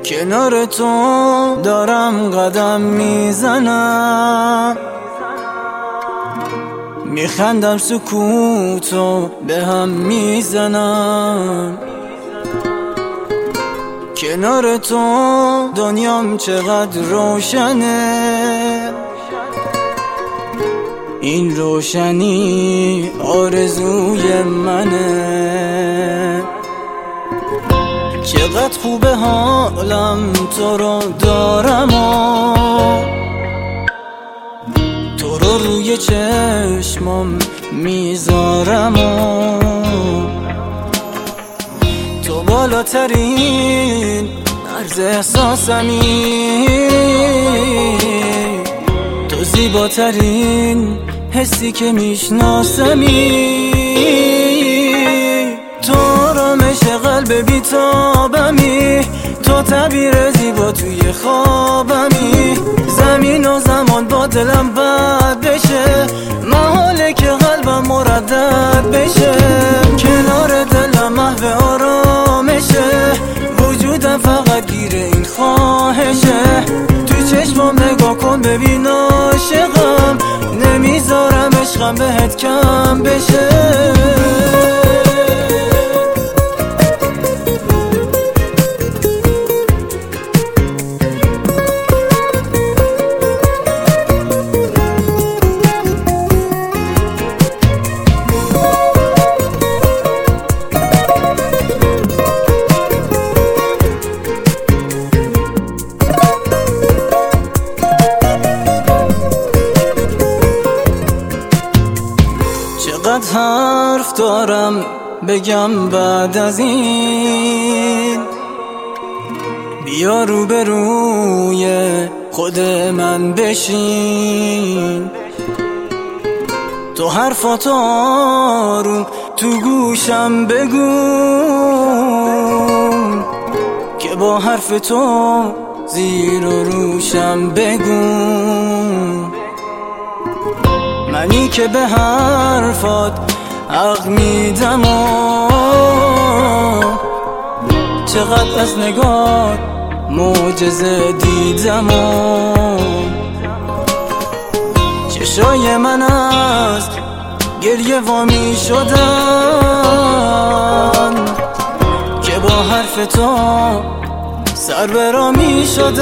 کنار تو دارم قدم میزنم، میخندم سکوتو به هم میزنم. کنار تو دنیام چقدر روشنه، این روشنی آرزوی منه. چقدر خوبه حالم تو رو دارم و تو رو روی چشمم میذارم و تو بالاترین عرض احساسمی، تو زیباترین حسی که میشناسمی. تو آرامش قلب بیتابمی، تو تعبیر زیبا توی خوابمی. زمین و زمان با دلم بد بشه، محاله که قلبم مردد بشه. کنار دلم محو آرامشه، وجودم فقط گیر این خواهشه. تو چشمم نگاه کن ببین عاشقم، نمیذارم عشقم بهت کم بشه. چقدر حرف دارم بگم بعد از این، بیا روبروی خود من بشین. تو حرفاتو آروم تو گوشم بگو، که با حرف تو زیر و روشم بگو. منی که به حرفات حق میدم و چقدر از نگات معجزه دیدم و چشای من از گریه وامی شدن، که با حرف تو سر برامی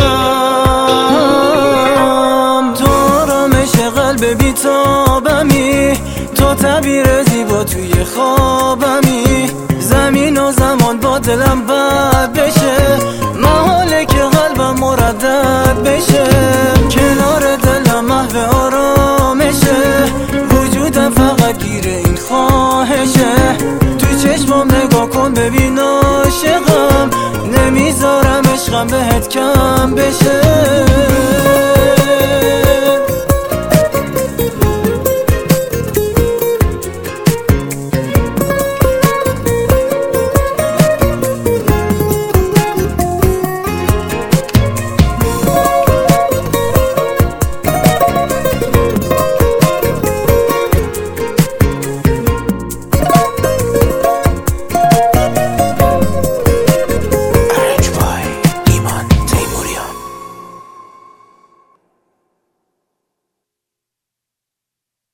شدم. تو آرامش قلب بیتابمی، تو تعبیر زیبا توی خوابمی. زمین و زمان با دلم بد بشه، محاله که قلبم مردد بشه. کنار دلم محو آرامشه، وجودم فقط گیر این خواهشه. تو چشمم نگاه کن ببین عاشقم، نمیذارم عشقم بهت کم بشه.